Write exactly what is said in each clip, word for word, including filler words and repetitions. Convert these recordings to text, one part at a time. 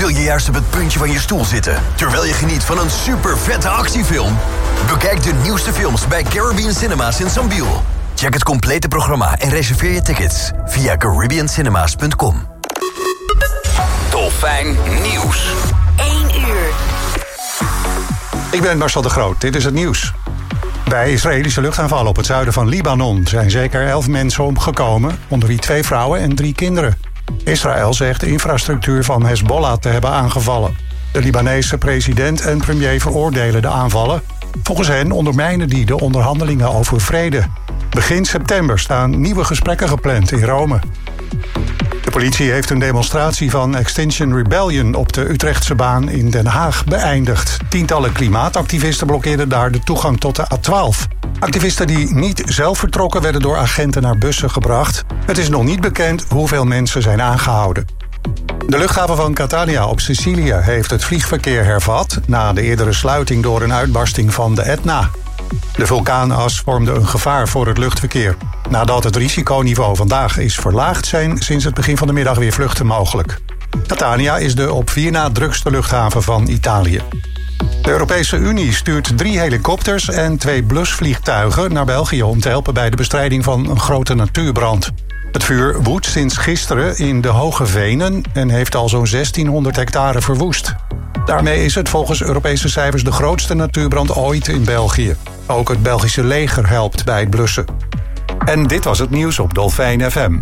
Wil je juist op het puntje van je stoel zitten terwijl je geniet van een super vette actiefilm? Bekijk de nieuwste films bij Caribbean Cinemas in Sambiel. Check het complete programma en reserveer je tickets via caribbean cinemas punt com. Dolfijn Nieuws. één uur. Ik ben Marcel de Groot, dit is het nieuws. Bij Israëlische luchtaanvallen op het zuiden van Libanon zijn zeker elf mensen omgekomen, onder wie twee vrouwen en drie kinderen. Israël zegt de infrastructuur van Hezbollah te hebben aangevallen. De Libanese president en premier veroordelen de aanvallen. Volgens hen ondermijnen die de onderhandelingen over vrede. Begin september staan nieuwe gesprekken gepland in Rome. De politie heeft een demonstratie van Extinction Rebellion op de Utrechtse baan in Den Haag beëindigd. Tientallen klimaatactivisten blokkeerden daar de toegang tot de A twaalf. Activisten die niet zelf vertrokken werden door agenten naar bussen gebracht. Het is nog niet bekend hoeveel mensen zijn aangehouden. De luchthaven van Catania op Sicilië heeft het vliegverkeer hervat na de eerdere sluiting door een uitbarsting van de Etna. De vulkaanas vormde een gevaar voor het luchtverkeer. Nadat het risiconiveau vandaag is verlaagd, zijn sinds het begin van de middag weer vluchten mogelijk. Catania is de op vier na drukste luchthaven van Italië. De Europese Unie stuurt drie helikopters en twee blusvliegtuigen naar België om te helpen bij de bestrijding van een grote natuurbrand. Het vuur woedt sinds gisteren in de Hoge Venen en heeft al zo'n zestienhonderd hectare verwoest. Daarmee is het volgens Europese cijfers de grootste natuurbrand ooit in België. Ook het Belgische leger helpt bij het blussen. En dit was het nieuws op Dolfijn F M.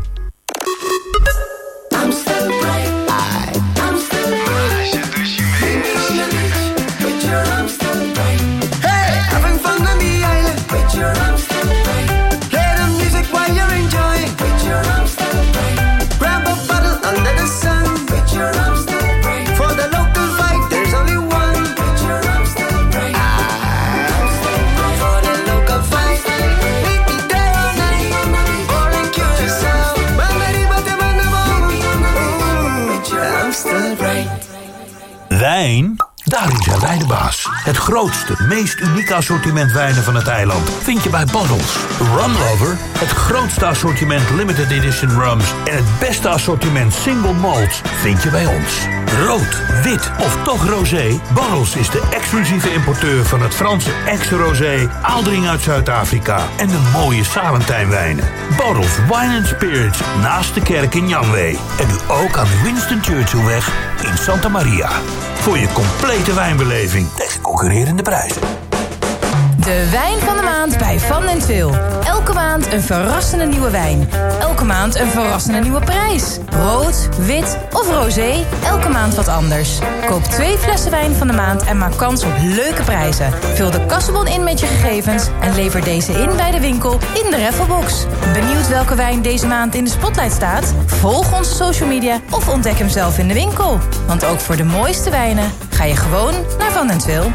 Wijn? Daarin zijn wij de baas. Het grootste, meest unieke assortiment wijnen van het eiland vind je bij Bottles. Rum Lover, het grootste assortiment limited edition rums en het beste assortiment single malts vind je bij ons. Rood, wit of toch rosé? Bottles is de exclusieve importeur van het Franse ex-rosé, Aaldring uit Zuid-Afrika en de mooie Salentijnwijnen. Bottles Wine and Spirits naast de kerk in Janwee. En nu ook aan de Winston Churchillweg in Santa Maria. Voor je complete wijnbeleving tegen concurrerende prijzen. De wijn van de maand bij Van en Twil. Elke maand een verrassende nieuwe wijn. Elke maand een verrassende nieuwe prijs. Rood, wit of rosé, elke maand wat anders. Koop twee flessen wijn van de maand en maak kans op leuke prijzen. Vul de kassenbon in met je gegevens en lever deze in bij de winkel in de Raffelbox. Benieuwd welke wijn deze maand in de spotlight staat? Volg onze social media of ontdek hem zelf in de winkel. Want ook voor de mooiste wijnen ga je gewoon naar Van en Twil.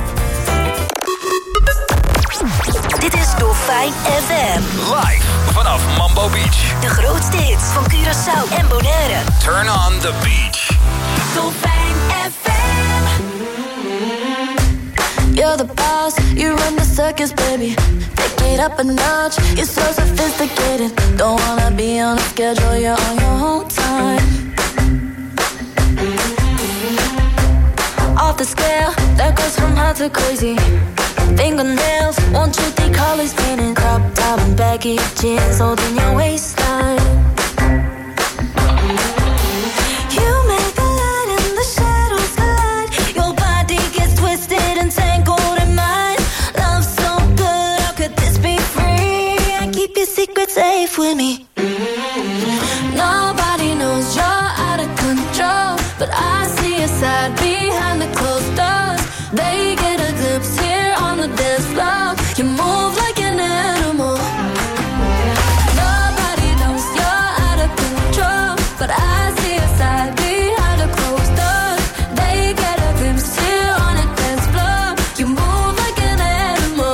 Dit is Dolfijn F M. Live vanaf Mambo Beach. De grootste hits van Curaçao en Bonaire. Turn on the beach. Dolfijn F M. You're the boss, you run the circus, baby. Take it up a notch, you're so sophisticated. Don't wanna be on a schedule, you're on your own time. Off the scale, that goes from hot to crazy. Fingernails, won't you think colors painting? Crop top and baggy jeans holding your waistline. You make the light and the shadows collide. Your body gets twisted and tangled in mine. Love so good, how could this be free? I keep your secret safe with me. Nobody knows you're out of control, but I see a side behind the closed doors. They get a glimpse here on the dance floor. You move like an animal. Nobody knows you're out of control, but I see a side behind the closed doors. They get a glimpse here on the dance floor. You move like an animal.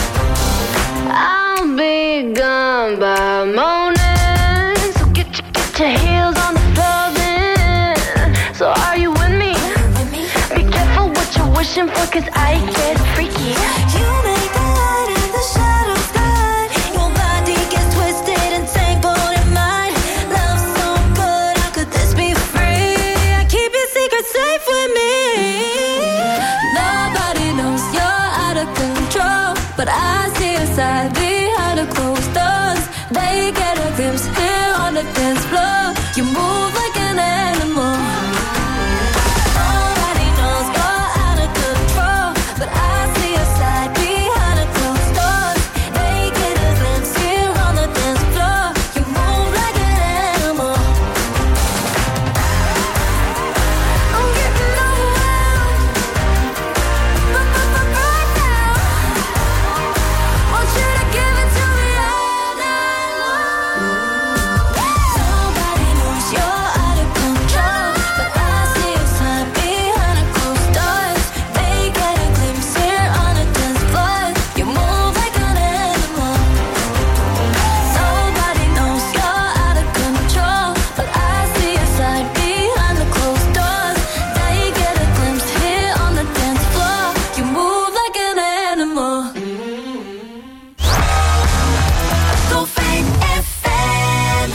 I'll be gone by morning, so get your, get your heels on the floor then. So are you with me? Be careful what you're wishing for, cause I get freaky. You make the light and the shadows glide. Your body gets twisted and tangled in mine. Love so good, how could this be free? I keep your secret safe with but I see a side behind the closed doors. They get a glimpse here on the dance floor. You move like an animal. Nobody knows you're out of control, but I see a side behind the closed doors. They get a glimpse here on the dance floor. You move like an animal. I'm getting overwhelmed, but, but, but right now, want you to give it to me all night long. Nobody knows you're out of control, but I see a sign behind the closed doors. They get a glimpse here on the dance floor. You move like an animal. Nobody knows you're out of control, but I see a sign behind the closed doors. They get a glimpse here on the dance floor. You move like an animal. Dolfijn F M.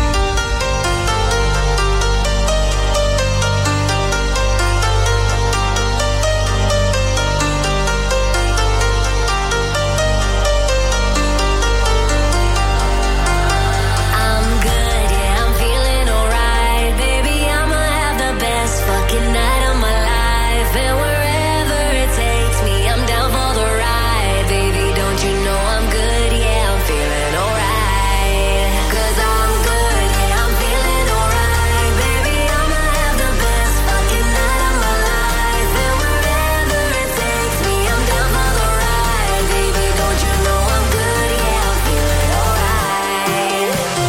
I'm good, yeah, I'm feeling alright. Baby, I'ma have the best fucking night of my life. And wherever it takes me, I'm down for the ride. Baby, don't you know I'm good, yeah, I'm feeling alright. Cause I'm good, yeah, I'm feeling alright. Baby, I'ma have the best fucking night of my life. And wherever it takes me, I'm down for the ride. Baby, don't you know I'm good, yeah, I'm feeling alright.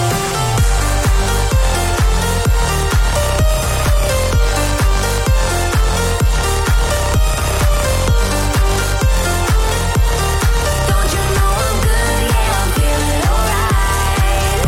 Don't you know I'm good, yeah, I'm feeling alright.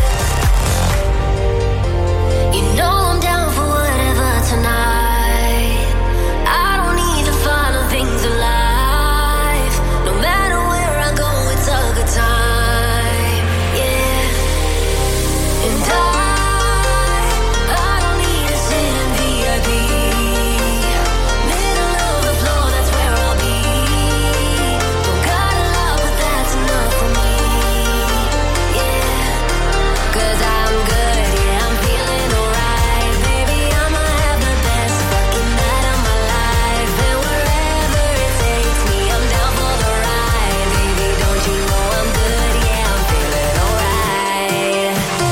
You know I'm down for whatever tonight. I don't need the final things of life. No matter where I go, it's a good time, yeah. And I, I don't need to sit in V I P. Middle of the floor, that's where I'll be. Don't got a lot, but that's enough for me, yeah. Cause I'm good, yeah, I'm feeling alright. Baby, I'ma have the best fucking night of my life. And wherever it takes me, I'm down for the ride. Baby, don't you know I'm good, yeah, I'm feeling alright.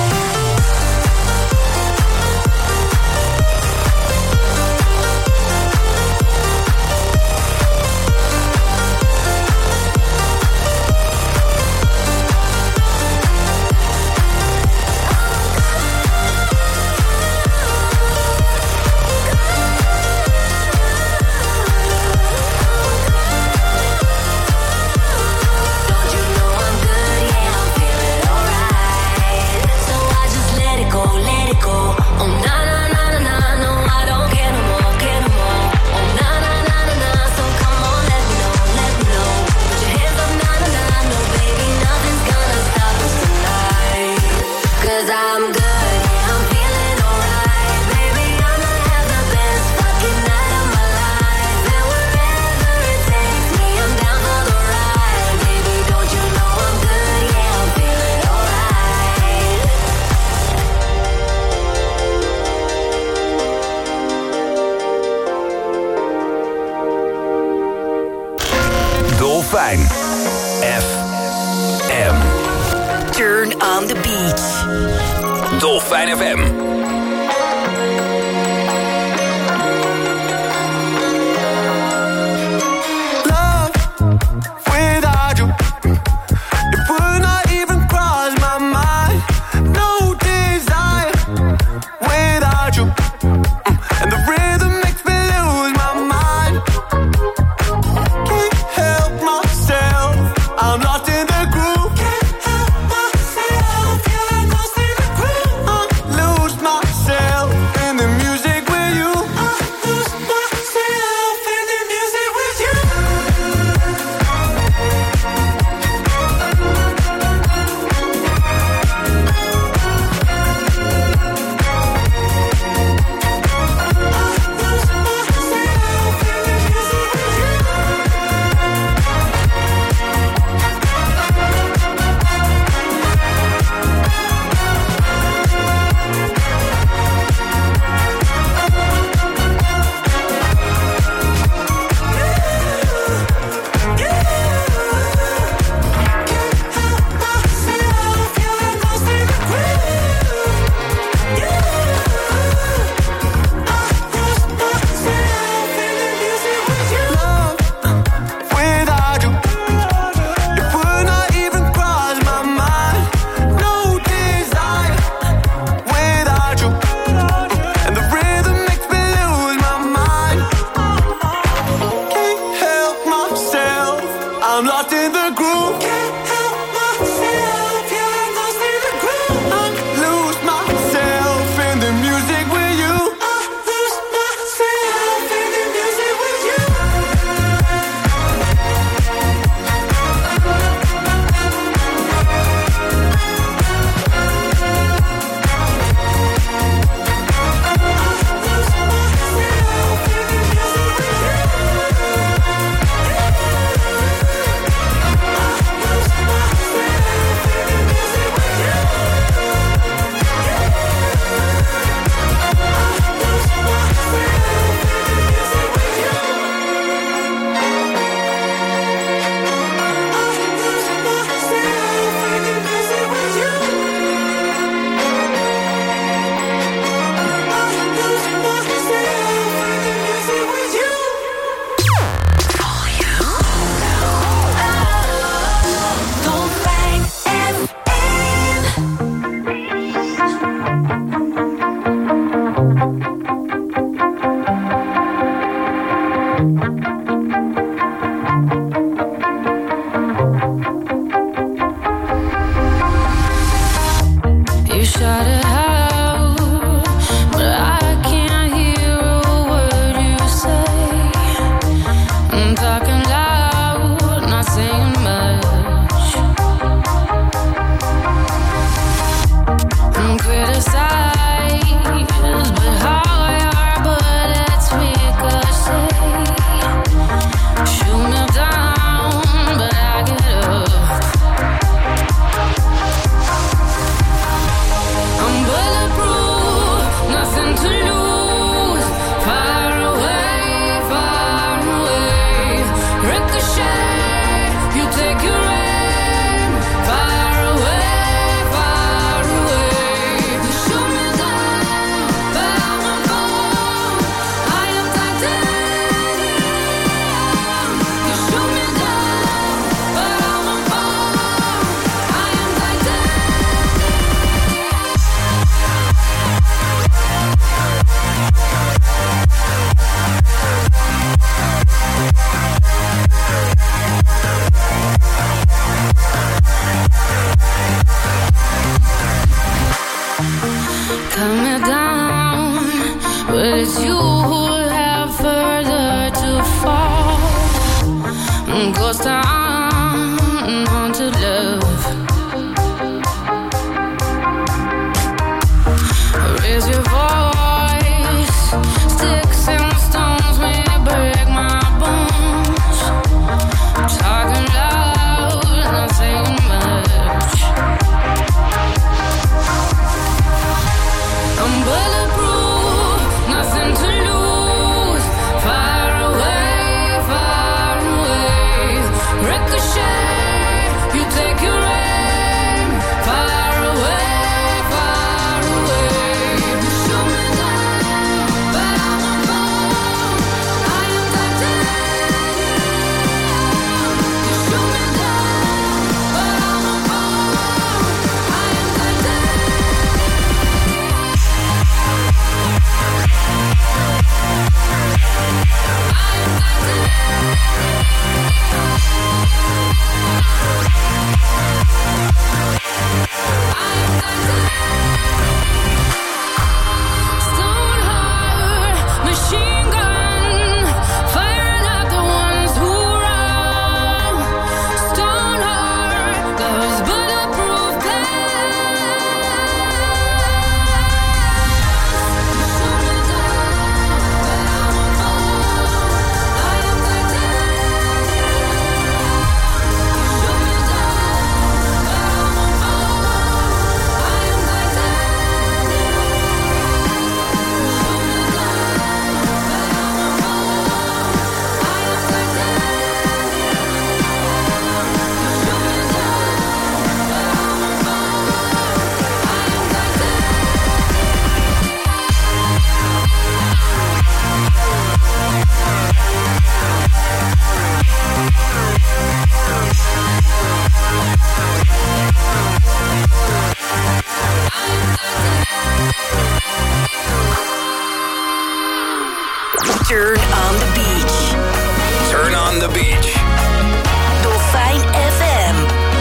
Don't you know I'm good, yeah, I'm feeling alright. So I just let it go, let it go. Oh na na na na na, no, I don't care no more, care no more. Oh na na na na na, so come on, let me know, let me know. Put your hands up, na na na, no baby, nothing's gonna stop us tonight. Cause I'm good, yeah, I'm feeling alright. Baby, I'ma have the best fucking night of my life. And wherever it takes me, I'm down for the ride. Baby, don't you know I'm good, yeah, I'm feeling alright. Dolfijn F M. Turn on the beach. Dolfijn F M. Love without you, it would not even cross my mind. No desire without you, Mm, and the rhythm makes me lose my mind. Can't help myself, I'm lost in the groove. Can't help myself, yeah, I'm lost in the groove. I lose my But it's you who have further to fall. Ghost town, haunted love. Raise your voice. Sticks and stones may break my bones. Talking loud, not saying much. I'm bulletproof, nothing to lose. Far away, far away. Ricochet, you take your aim. Far away, far away. Shoot me down, but I won't fall. I am titanium. You shoot me down, but I won't fall. I am Stone heart, machine gun, firing at the ones who run. Stone heart, love's bulletproof Turn on the beach. Turn on the beach. Dolfijn F M.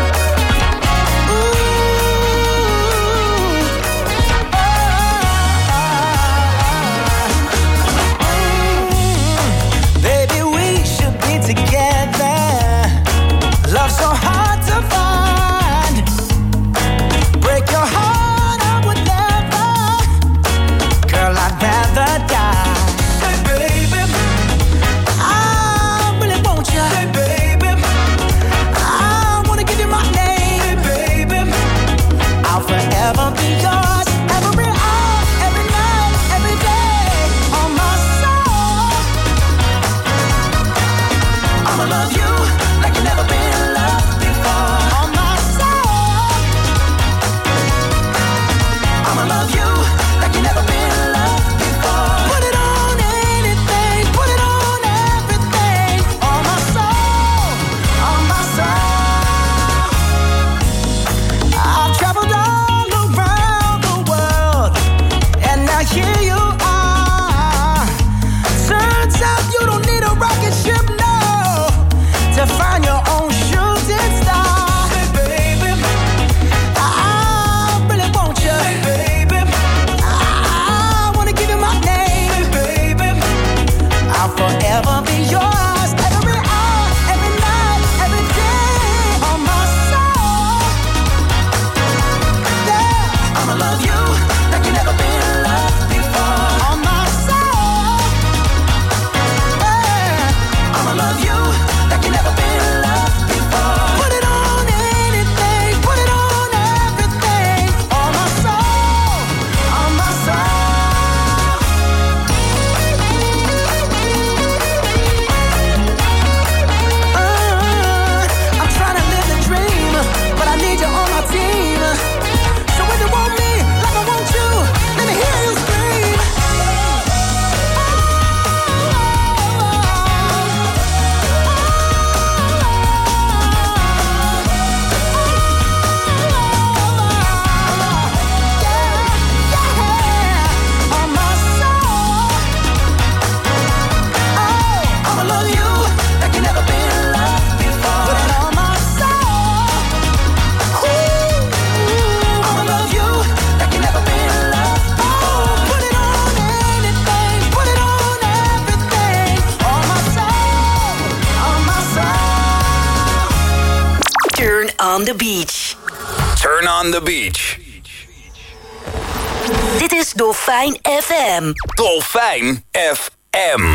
Baby, we should be together. Love so hard to find. Break your heart, I would never. Girl, I'd rather die. Say, baby, I really want you. Say, baby. on the beach. Turn on the beach. Dit is Dolfijn F M. Dolfijn F M.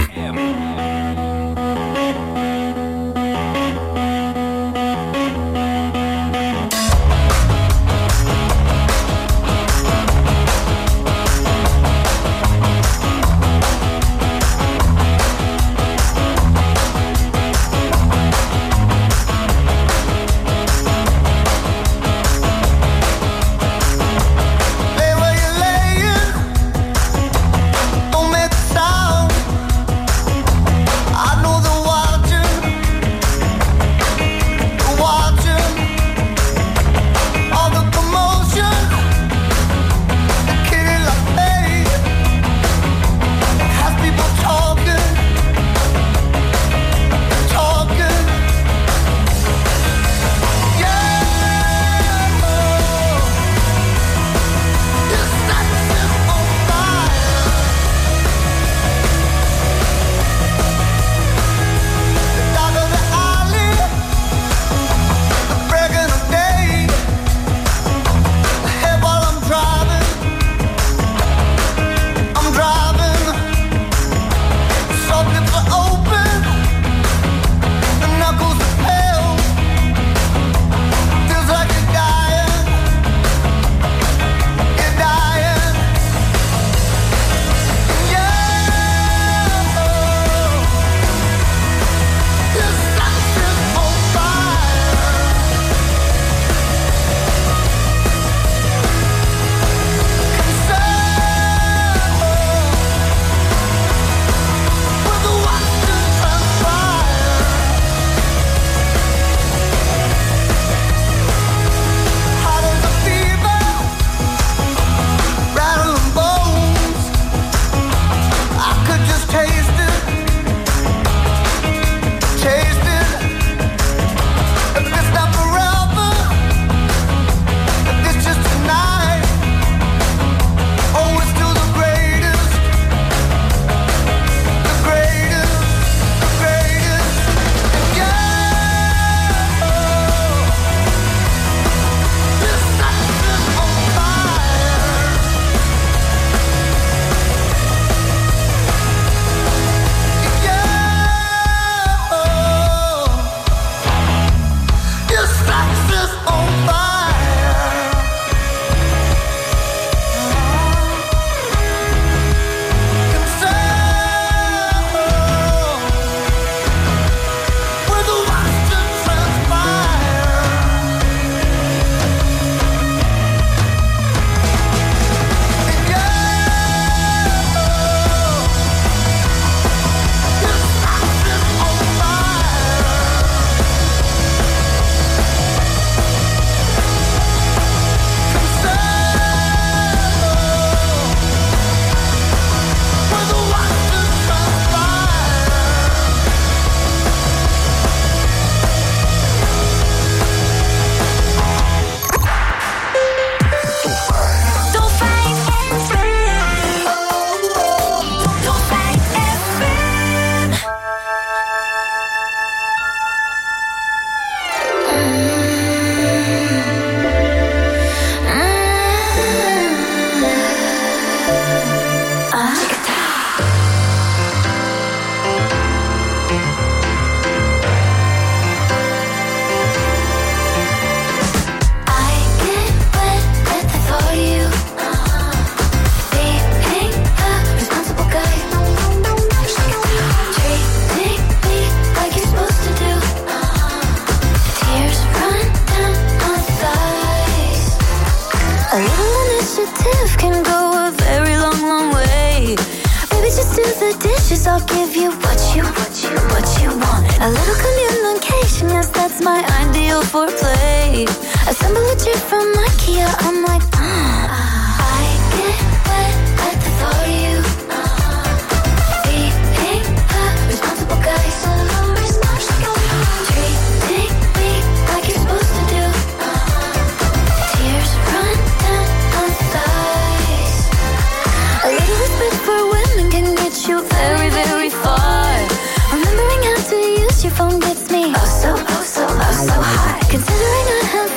I'll give you what you, what you, what you want. A little communication, yes, that's my ideal foreplay. Assemble a chair from IKEA, I'm like, ah. I get wet at the thought of you. Being a responsible guy, so responsible. Treating me like you're supposed to do. Tears run down my thighs. A little respect for women can get you very, very far. Remembering how to use your phone gets me oh so, oh so, oh so high. Considering I have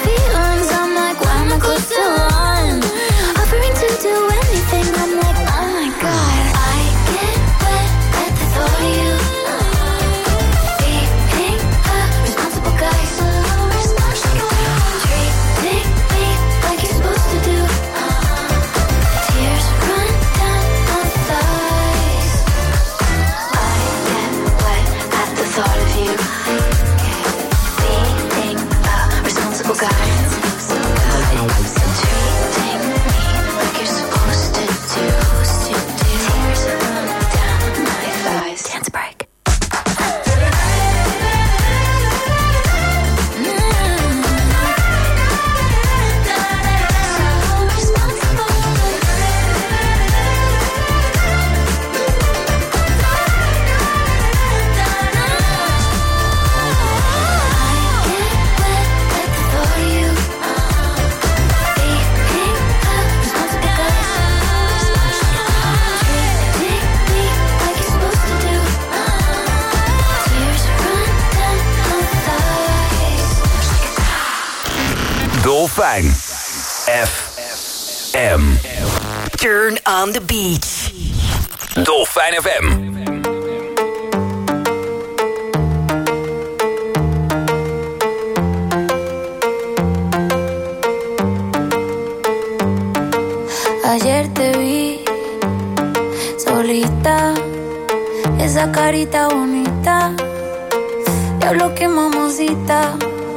Dolfijn F M. Turn on the beach. Dolfijn F M. Ayer te vi solita, esa carita bonita, diablo que mamacita.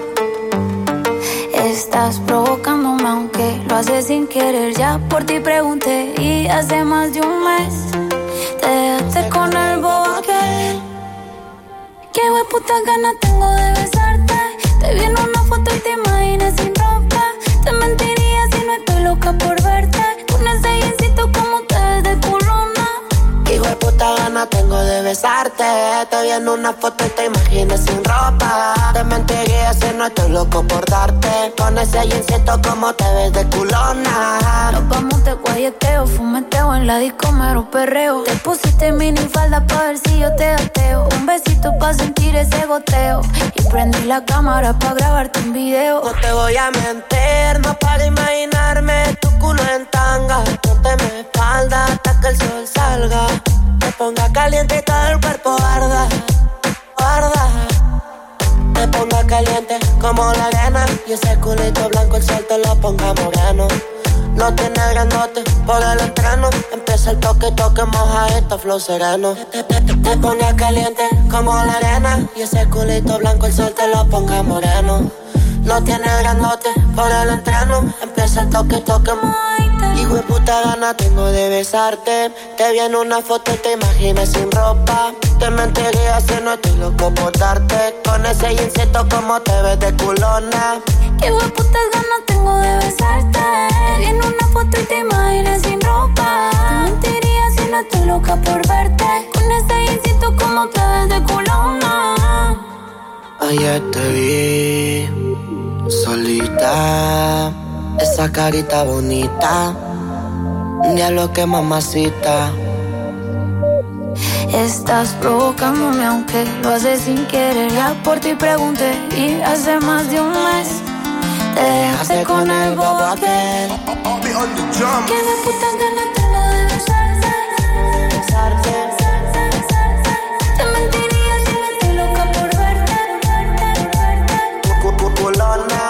Estás provocándome aunque lo haces sin querer. Ya por ti pregunté y hace más de un mes te dejaste con el bobo aquel. Qué hueputa ganas tengo de besarte. Te vi en una foto y te imaginé sin ropa. Te mentiría si no estoy loca por verte. Con ese jeansito como te ves de culona. Qué hueputa ganas tengo de besarte. Te vi en una foto y te imaginé sin ropa. Te mentiría si no estoy loco por darte. Con ese jeansito como te ves de culona. Nos vamos de guayeteo, fumeteo en la disco, mero perreo. Te pusiste mini falda pa' ver si yo te gateo. Un besito pa' sentir ese goteo. Y prendí la cámara pa' grabarte un video. No te voy a mentir, no para imaginarme tu culo en tanga. Ponte mi espalda hasta que el sol salga. Te ponga caliente y todo el cuerpo arda, arda. Te ponga caliente como la arena. Y ese culito blanco el sol te lo ponga moreno. No tiene grandote por el entreno. Empieza el toque, toque, mojadito, flow sereno. Te, te, te, te ponga caliente como la arena. Y ese culito blanco el sol te lo ponga moreno. No tiene grandote por el entreno. Empieza el toque, toque, mojadito. Hijo de puta gana tengo de besarte. Te vi en una foto y te imaginé sin ropa. Te mentiría si no estoy loco por darte. Con ese jeansito como te ves de culona. Qué hueputas ganas tengo de besarte. Te vi en una foto y te imaginé sin ropa. Te mentiría si no estoy loca por verte. Con ese jeansito como te ves de culona. Ayer te vi solita, esa carita bonita, diablo que mamacita. Estás provocándome aunque lo haces sin querer. Ya por ti pregunté y hace más de un mes te dejaste con el bobo aquel. Que de puta ganas tengo de besarte, besarte. Te mentiría si no estoy loca por verte, verte, culona.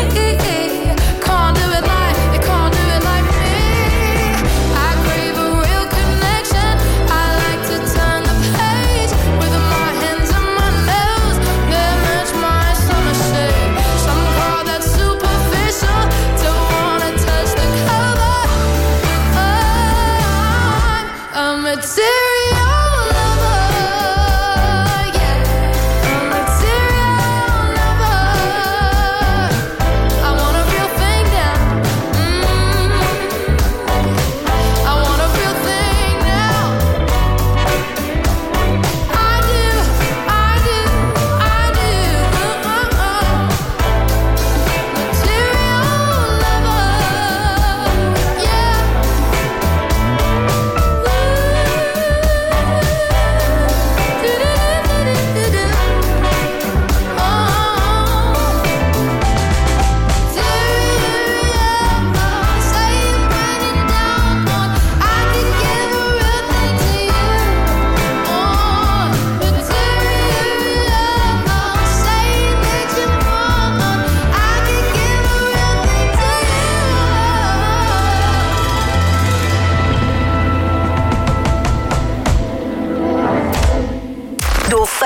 Can't do it like, they can't do it like me. I crave a real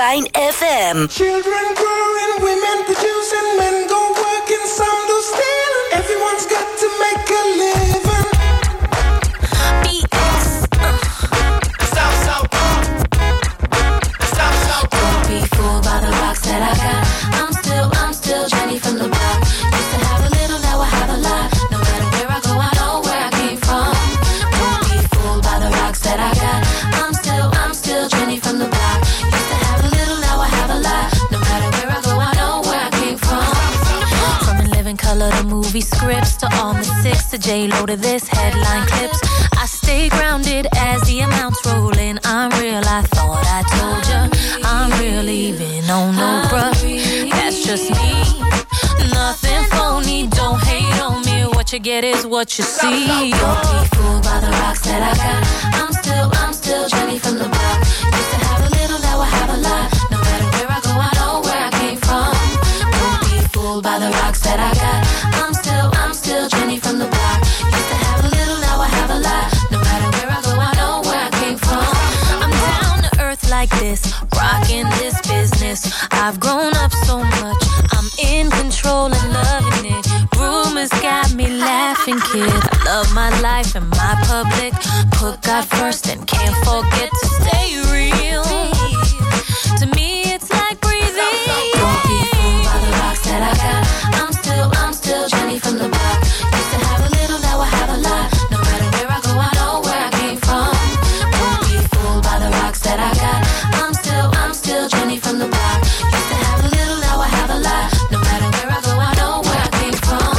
Wine F M. Children growing, women producing, men go working, some do stealing. Everyone's got to make a living. B S. South, south, south, south. Don't be fooled by the rocks that I got. I'm still, I'm still Jenny from the block. Used to have a little, now I have a lot. No matter where I go, I know where I came from. Don't be fooled by the rocks that I got. I'm still, I'm still Jenny from the block. Used to have a little, now I have a lot. No matter where I go, I know where I came from. From In Living Color to movie scripts to all the six to J-Lo to this headline clips. I stay grounded as the amounts roll in. I'm real, I thought I told ya. I'm real even, oh no bruh. That's just me. Nothing phony, don't hate on me. What you get is what you see. Don't be fooled by the rocks that I got. I'm still, I'm still Jenny from the block. Used to have a little, now I have a lot. No matter where I go, I know where I came from. Don't be fooled by the rocks that I got. I'm still, I'm still Jenny from the block. Used to have a little, now I have a lot. No matter where I go, I know where I came from. I'm down to earth like this, rocking this business. I've grown up so much, I'm in control and loving it. Rumors got me laughing, kid. I love my life and my public. Put God first and can't forget to stay real. To me, it's like breathing. Don't be fooled by the rocks that I got. I'm still, I'm still Jenny from the block. Used to have a little, now I have a lot. No matter where I go, I know where I came from. Don't be fooled by the rocks that I got. I'm still, I'm still Jenny from the block. Used to have a little, now I have a lot. No matter where I go, I know where I came from.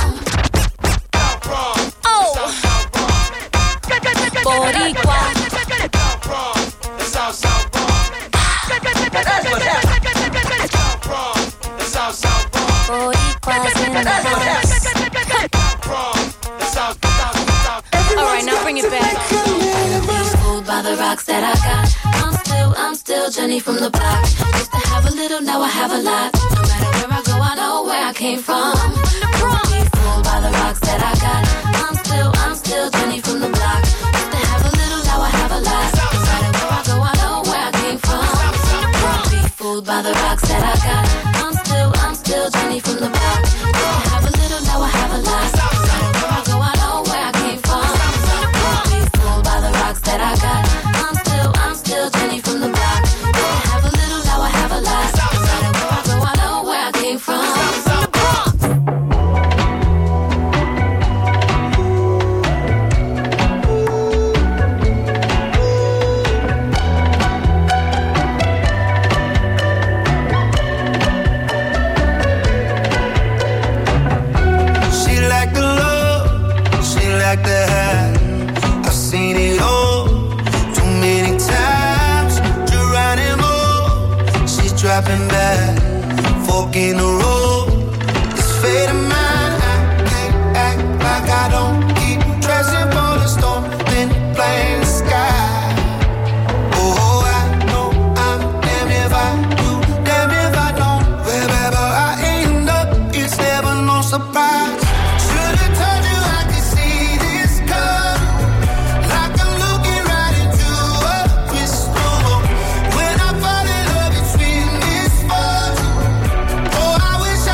Oh, Boricua. Boricua's in the house. Alright, now bring it back. Fooled by the rocks that I got. I'm still, I'm still Jenny from the block. Used to have a little, now I have a lot. No matter where I go, I know where I came from. Don't be fooled by the rocks that I got. I'm still, I'm still Jenny from the block. Used to have a little, now I have a lot. No matter where I go, I know where I came from. Don't be fooled by the rocks that I got. I'm still, I'm still Jenny from the block. Used to have a little, now I have a lot. No matter where I go, I know where I came from. Don't be fooled by the rocks that I got. I'm still, I'm still Jenny from the block. Used to have a little, now I have a lot. No matter where I go, I know where I came from. Like the high, I've seen it all too many times. Geronimo, she's dropping back, fork in the road. It's fate of mine. I can't act like I don't keep dressing for the storm, then plain sky. Oh, I know I'm damned if I do, damned if I don't. Wherever I end up, it's never no surprise. Should've told you I could see. When I fall in love between these fours, oh, I wish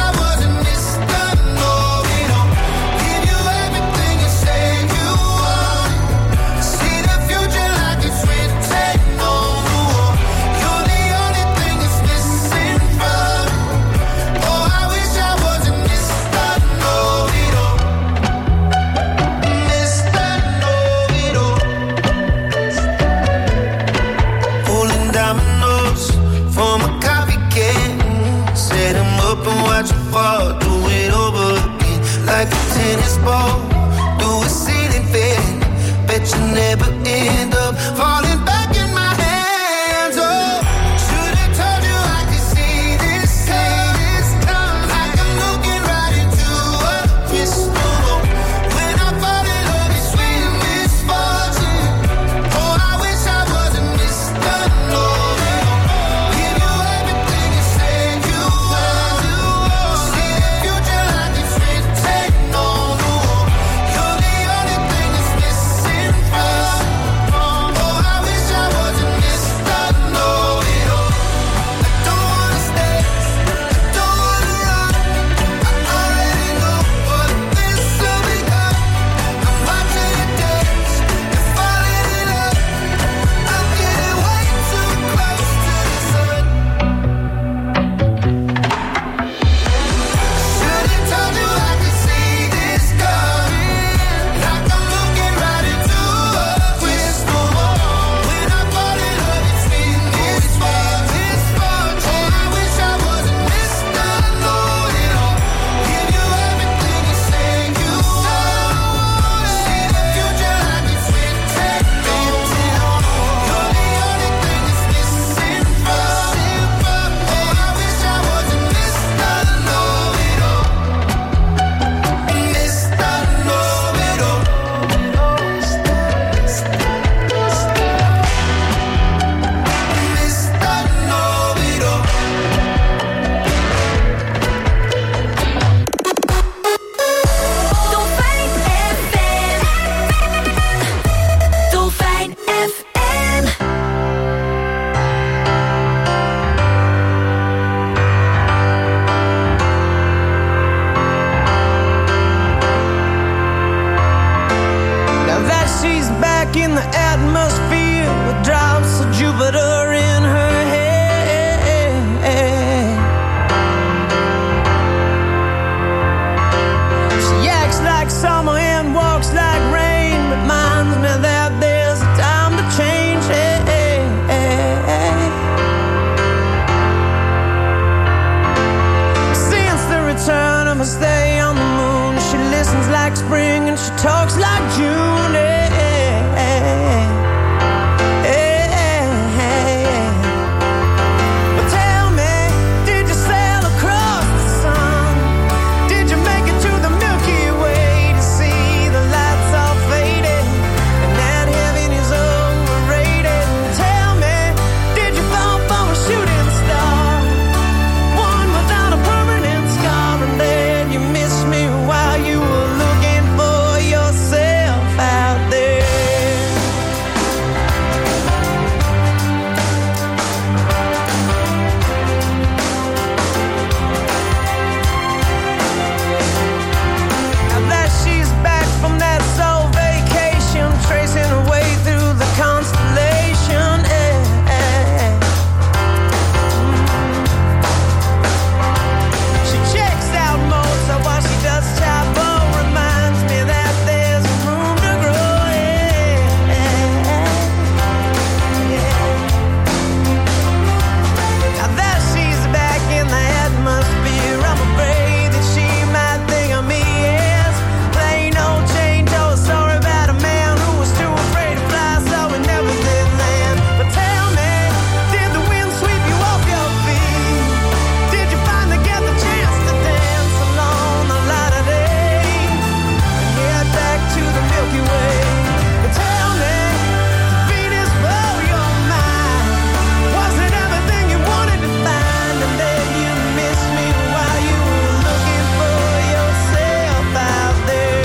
back in the atmosphere with drops of Jupiter in her head. She acts like summer and walks like rain, reminds me that there's a time to change. Since the return of her stay on the moon, she listens like spring and she talks like June. Hey, hey, hey, hey. But tell me, did you sail across the sun? Did you make it to the Milky Way to see the lights all faded and that heaven is overrated? Tell me, did you fall for a shooting star, one without a permanent scar, and then you missed me while you were looking for yourself out there? Now that she's back from that soul vacation, tracing her way through the constellation, eh, eh. She checks out Mozart while she does Chapo, reminds me that there's room to grow, eh, eh, yeah. Now that she's back in the atmosphere, I'm afraid that she might think of me as plain old Jane Doe, a story about a man who was too afraid to fly, so he never did land. But tell me, did the wind sweep you off your feet? Did you finally get the chance to dance along the light of day and head back to the Milky Way? But tell me, did Venus blow your mind? Was it everything you wanted to find, and then you missed me while you were looking for yourself out there?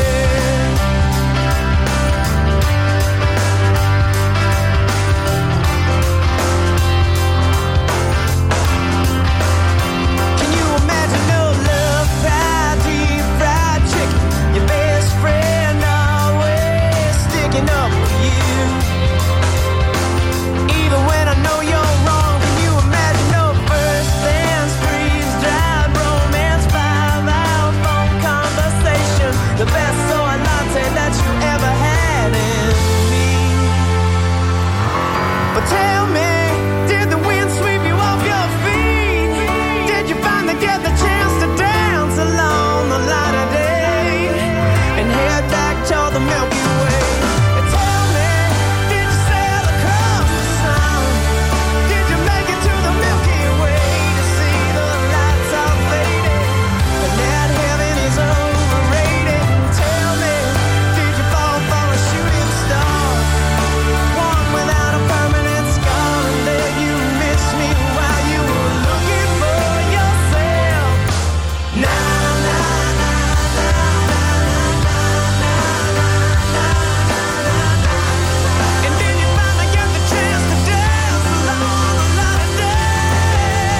Can you imagine no love, fried deep fried chicken? Your best friend always sticking up for you, even when I know you're wrong. Can you imagine no first dance, freeze dried romance, five hour phone conversation, the best soy latte that you ever had in me? But tell me, did the wind sweep you off your feet? Did you finally get the chance to dance along the light of day and head back toward the Milky Way? And tell me, did you sail across the sun? Did you make it to the Milky Way to see the lights all faded and that heaven is overrated? Tell me, did you fall for a shooting star, one without a permanent scar, and then you missed me while you were looking for yourself? Na na na na na na na na na. And then you finally get the chance to dance along the light of day.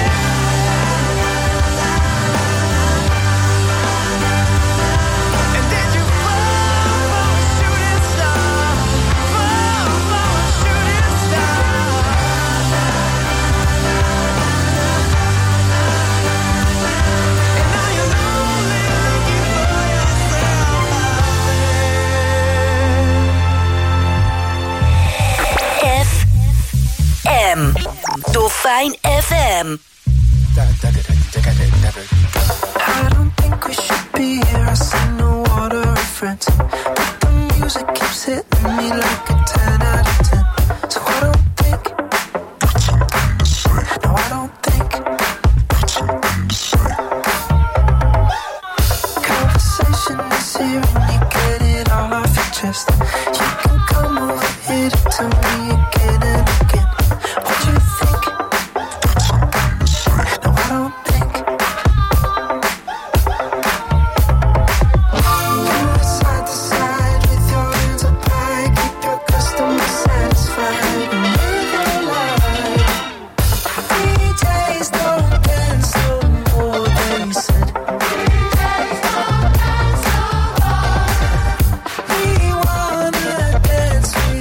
And did you fall for a shooting star, fall for a shooting star? And now you're only looking for yourself out there. F M. Dolfijn F M. I don't think we should be here. I see no water reference, but the music keeps hitting me like a ten out of ten. So I don't think, no, I don't think. Conversation is here and you get it all off your chest. You can come over here to tell me again and again what you think. No, I don't think. You side to side with your hands up high, keep your customer satisfied and live your life. D Js don't dance no more, they said. We wanna dance, we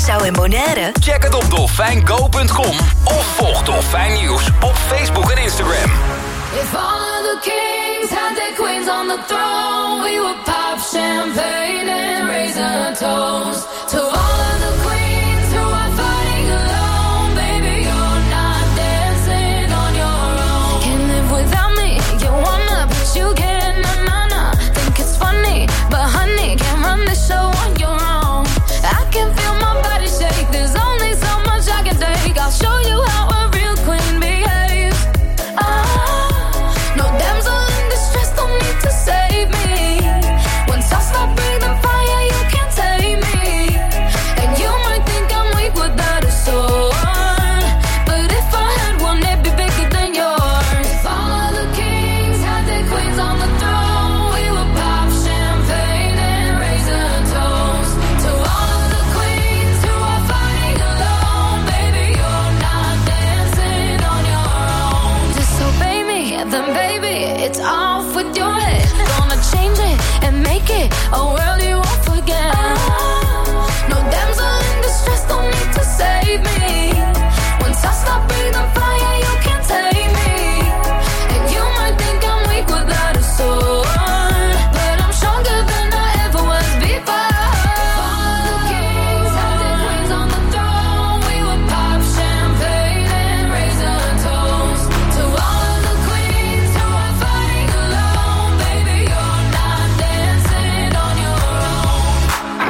Curaçao en Bonaire? Check het op dolfijn go punt com of volg Dolfijn Nieuws op Facebook en Instagram. If all of the kings had their queens on the throne, we would pop champagne and raise a toast to all of the queens who are fighting alone. Baby, you're not dancing on your own. Can't live without me, you wanna, but you can't. Na na na, think it's funny, but honey, can't run the show on your own. I can feel my body shake. There's only so much I can take. I'll show you how a real queen behaves. Ah, no damsel in distress, don't need to save me. Once I stop breathing fire, you can't take me. And you might think I'm weak without a sword, but if I had one, it'd be bigger than yours. If all of the kings had their queens on the throne, we would pop champagne and raise a toast to all of the queens who are fighting alone. Baby, you're not dancing on your own. Disobey me, then baby, it's off with your head. Gonna change it and make it a world you won't forget. No damsel in distress, don't need to save me. Once I stop breathing fire, you can't take me. And you might think I'm weak without a sword, but I'm stronger than I ever was before. All the kings had their queens on the throne. We would pop champagne and raise a toast to all of the queens who are fighting alone. Baby, you're not dancing on your own.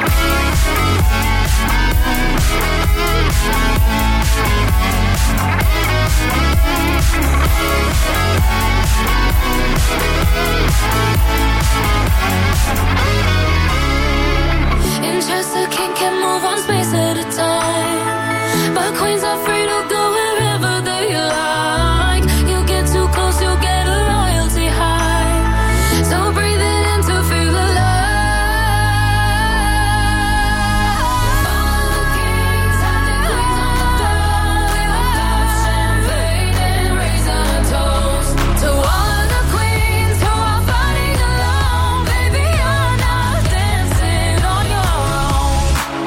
In Chester, king can move one space at a time, but queens are free to go wherever they like. You get too close, you'll get a royalty high. So breathe it in to feel alive. All the kings had their queens on the throne. We would pop champagne and raise a toast to all of the queens who are fighting alone. Baby, you're not dancing on your own.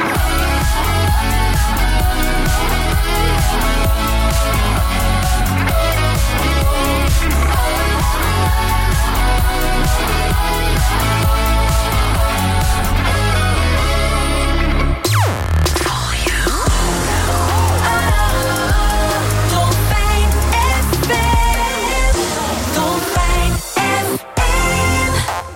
Dolfijn F M. Dolfijn F M.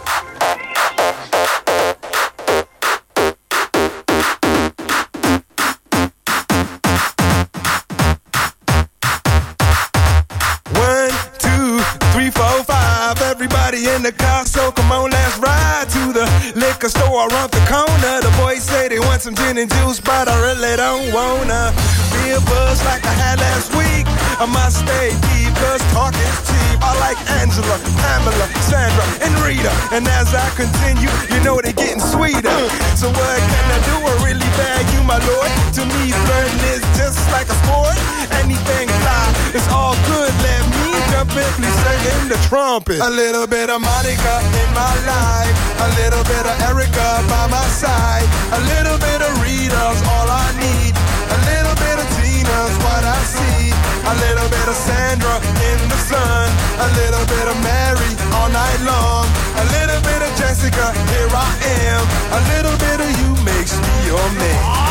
One, two, three, four, five. Everybody in the car, so come on, let's ride to the liquor store around the corner. The boys say they want some gin and juice, but I really don't wanna be a buzz like I had last week. I must stay deep, cause talk is cheap. I like Angela, Pamela, Sandra, and Rita. And as I continue, you know they're getting sweeter. So what can I do? I really bag you, my lord. To me, flirting is just like a sport. Anything fly, it's all good. Let me jump in, please sing in the trumpet. A little bit of Monica in my life, a little bit of Erica by my side, a little bit of Rita's all I need, a little bit of Tina's what I see, a little bit of Sandra in the sun, a little bit of Mary all night long, a little bit of Jessica, here I am, a little bit of you makes me your man.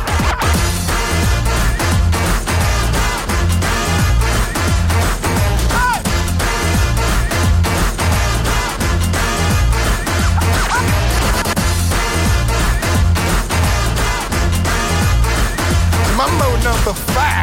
Mambo number five.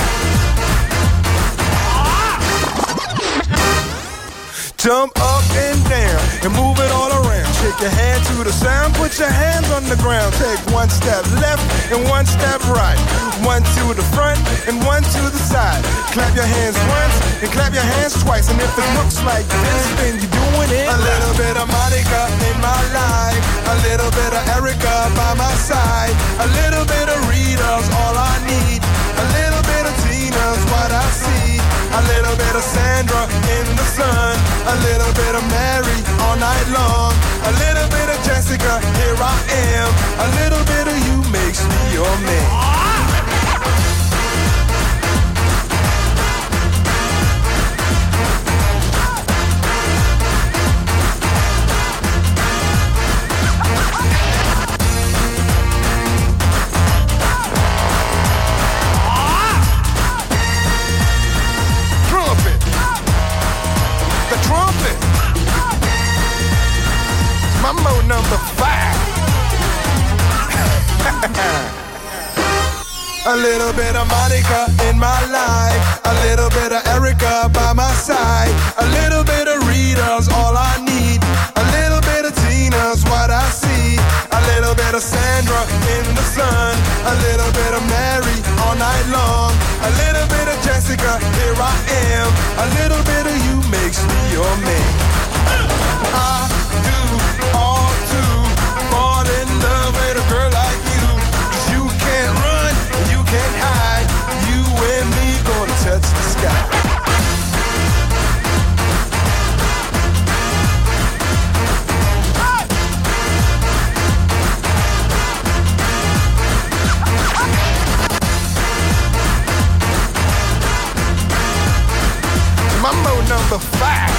Jump up and down and move it all around. Shake your hand to the sound, put your hands on the ground. Take one step left and one step right. One to the front and one to the side. Clap your hands once and clap your hands twice. And if it looks like this, then you're doing it. A little bit of Monica in my life, a little bit of Erica by my side, a little bit of Rita's all I need, a little bit of Tina's what I see, a little bit of Sandra in the sun, a little bit of Mary all night long, a little bit of Jessica, here I am, a little bit of you makes me your man. number five. A little bit of Monica in my life, a little bit of Erica by my side, a little bit of Rita's all I need, a little bit of Tina's what I see, a little bit of Sandra in the sun, a little bit of Mary all night long, a little bit of Jessica, here I am, a little bit of you makes me your man. I do all to fall in love with a girl like you, 'cause you can't run, you can't hide, you and me gonna touch the sky. Mambo number five.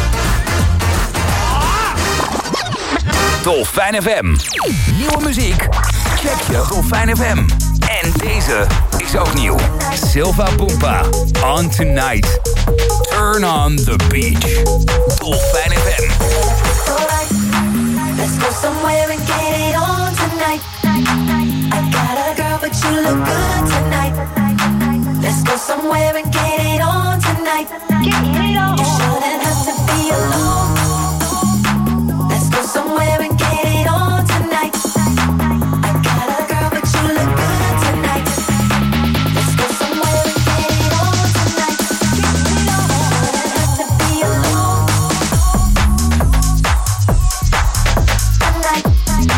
Dolfijn F M. Nieuwe muziek? Check je Dolfijn F M. En deze is ook nieuw. Silva Pumpa, On Tonight. Turn on the beach. Dolfijn F M. Alright, let's go somewhere and get it on tonight. I got a girl, but you look good tonight. Let's go somewhere and get it on tonight. Get it on. You shouldn't have to be alone. Let's go somewhere and get it on tonight. I got a girl, but you look good tonight. Let's go somewhere and get it on tonight. Get it on. You shouldn't have to be alone. Tonight.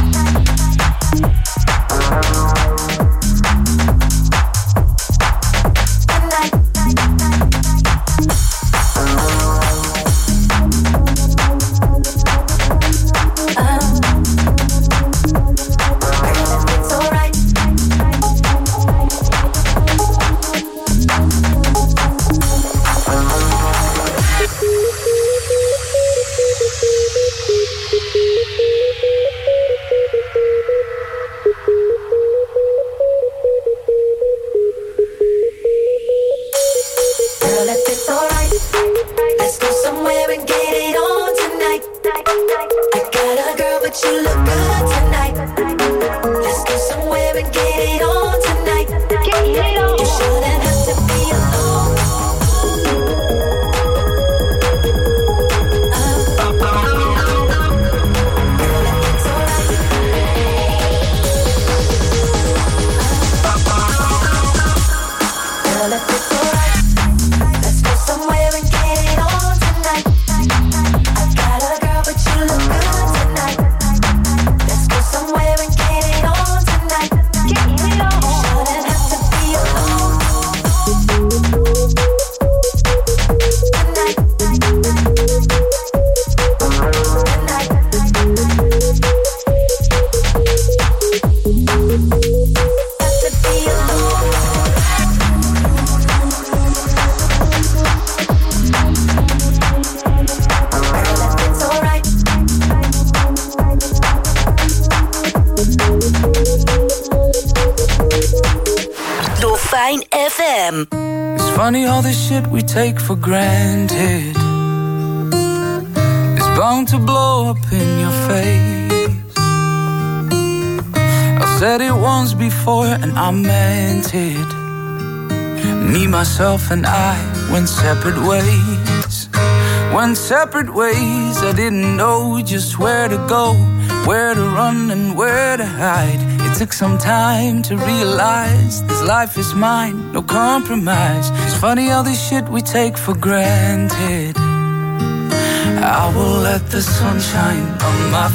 Funny all this shit we take for granted is bound to blow up in your face. I said it once before and I meant it. Me, myself and I went separate ways. Went separate ways. I didn't know just where to go, where to run and where to hide. It took some time to realize this life is mine, no compromise. It's funny all this shit we take for granted. I will let the sun shine on my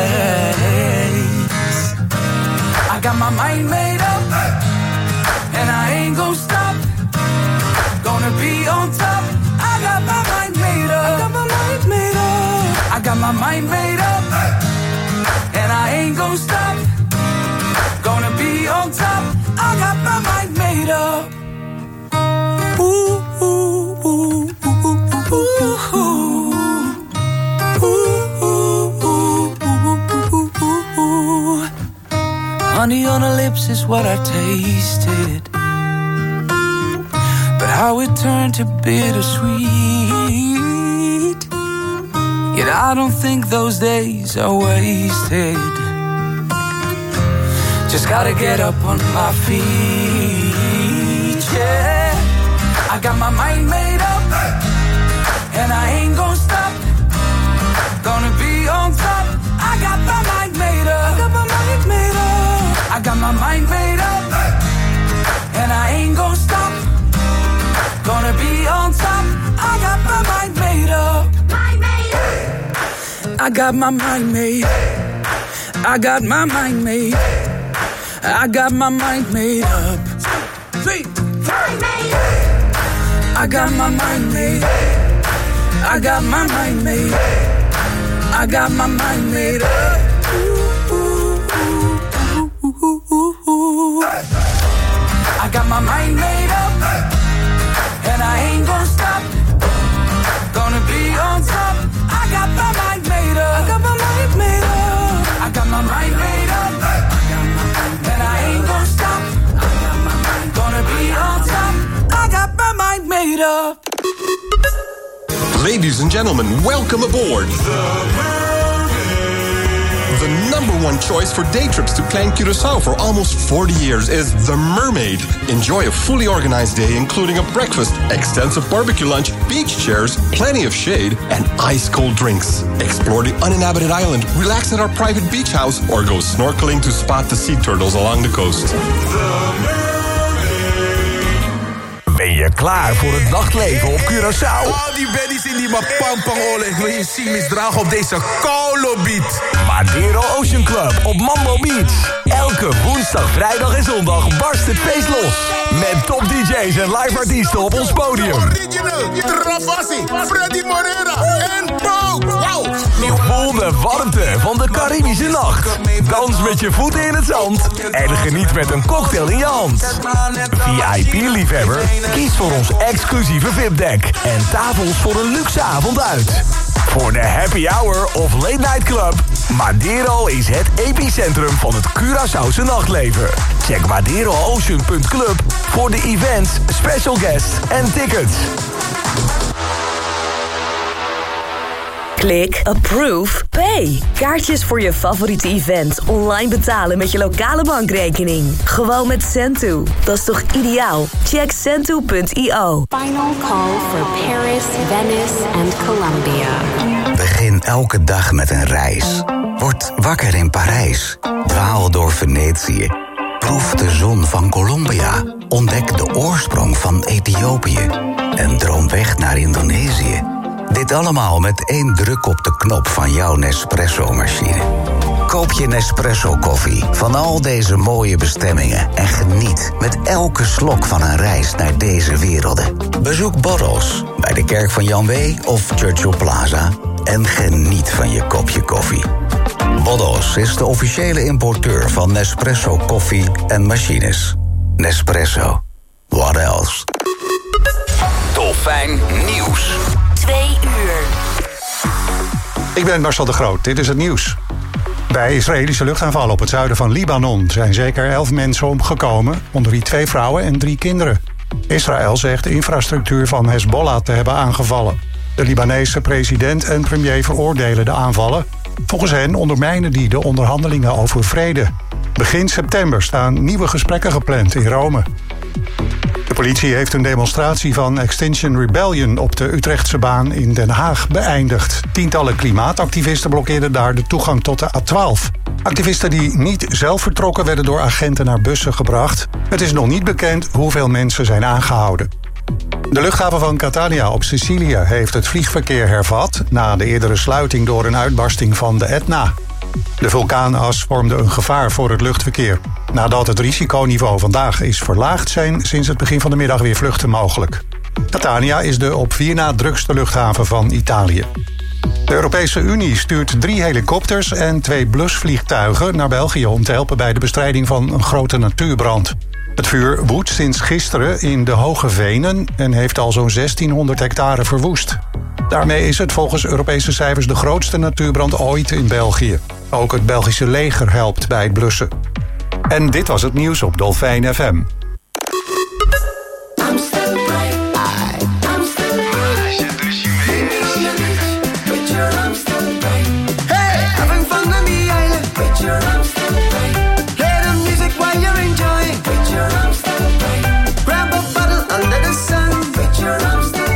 face. I got my mind made up, and I ain't gon' stop. Gonna be on top. I got my mind made up. I got my mind made up. I got my mind made up, and I ain't gon' stop. Gonna be on top. I got my mind made up. Ooh, ooh, ooh, ooh, ooh, ooh, ooh, ooh. Honey on her lips is what I tasted, but how it turned to bittersweet. Yet I don't think those days are wasted. Just gotta get up on my feet, yeah. I got my mind made up, and I ain't gon' stop. Gonna be on top. I got my mind made up. I got my mind made up. I got my mind made up, and I ain't gon' stop. Gonna be on top. I got my mind made up. Mind made up. I got my mind made. I got my mind made. I got my mind made up. See, I got my mind made. I got my mind made. I got my mind made up. I got my mind made up, and I ain't gon' stop. Gonna be on top. I got my mind made up. I got my mind made up. I got my mind made up, and I ain't gon' stop. Gonna be on top. I got my mind made up. Ladies and gentlemen, welcome aboard. The number one choice for day trips to Klein Curaçao for almost forty years is The Mermaid. Enjoy a fully organized day, including a breakfast, extensive barbecue lunch, beach chairs, plenty of shade, and ice-cold drinks. Explore the uninhabited island, relax at our private beach house, or go snorkeling to spot the sea turtles along the coast. Ben je klaar voor het nachtleven op Curaçao? Al die baddies in die mapampangole. Ik wil je zien misdragen op deze koude beat. Madeiro Ocean Club op Mambo Beach. Elke woensdag, vrijdag en zondag barst het feest los. Met top D J's en live artiesten op ons podium. Original, Rafasi, Freddy Morera en Bo. Wow. Voel de warmte van de Caribische nacht. Dans met je voeten in het zand. En geniet met een cocktail in je hand. V I P-liefhebber? Kies voor ons exclusieve V I P-deck. En tafels voor een luxe avond uit. Voor de happy hour of late night club, Madeiro is het epicentrum van het Curaçaose nachtleven. Check madeirocean punt club voor de events, special guests en tickets. Klik, approve, pay. Kaartjes voor je favoriete event online betalen met je lokale bankrekening. Gewoon met Sendto. Dat is toch ideaal? Check sendto punt i o. Final call for Paris, Venice and Colombia. Begin elke dag met een reis. Word wakker in Parijs. Dwaal door Venetië. Proef de zon van Colombia. Ontdek de oorsprong van Ethiopië. En droom weg naar Indonesië. Dit allemaal met één druk op de knop van jouw Nespresso-machine. Koop je Nespresso-koffie van al deze mooie bestemmingen en geniet met elke slok van een reis naar deze werelden. Bezoek Bottles bij de Kerk van Jan Wee of Churchill Plaza en geniet van je kopje koffie. Bottles is de officiële importeur van Nespresso koffie en machines. Nespresso. What else? Dolfijn nieuws. Twee uur. Ik ben Marcel de Groot, dit is het nieuws. Bij Israëlische luchtaanvallen op het zuiden van Libanon zijn zeker elf mensen omgekomen, onder wie twee vrouwen en drie kinderen. Israël zegt de infrastructuur van Hezbollah te hebben aangevallen. De Libanese president en premier veroordelen de aanvallen. Volgens hen ondermijnen die de onderhandelingen over vrede. Begin september staan nieuwe gesprekken gepland in Rome. De politie heeft een demonstratie van Extinction Rebellion op de Utrechtse baan in Den Haag beëindigd. Tientallen klimaatactivisten blokkeerden daar de toegang tot de A twaalf. Activisten die niet zelf vertrokken werden door agenten naar bussen gebracht. Het is nog niet bekend hoeveel mensen zijn aangehouden. De luchthaven van Catania op Sicilië heeft het vliegverkeer hervat na de eerdere sluiting door een uitbarsting van de Etna. De vulkaanas vormde een gevaar voor het luchtverkeer. Nadat het risiconiveau vandaag is verlaagd, zijn sinds het begin van de middag weer vluchten mogelijk. Catania is de op vier na drukste luchthaven van Italië. De Europese Unie stuurt drie helikopters en twee blusvliegtuigen naar België om te helpen bij de bestrijding van een grote natuurbrand. Het vuur woedt sinds gisteren in de Hoge Venen en heeft al zo'n zestienhonderd hectare verwoest. Daarmee is het volgens Europese cijfers de grootste natuurbrand ooit in België. Ook het Belgische leger helpt bij het blussen. En dit was het nieuws op Dolfijn F M.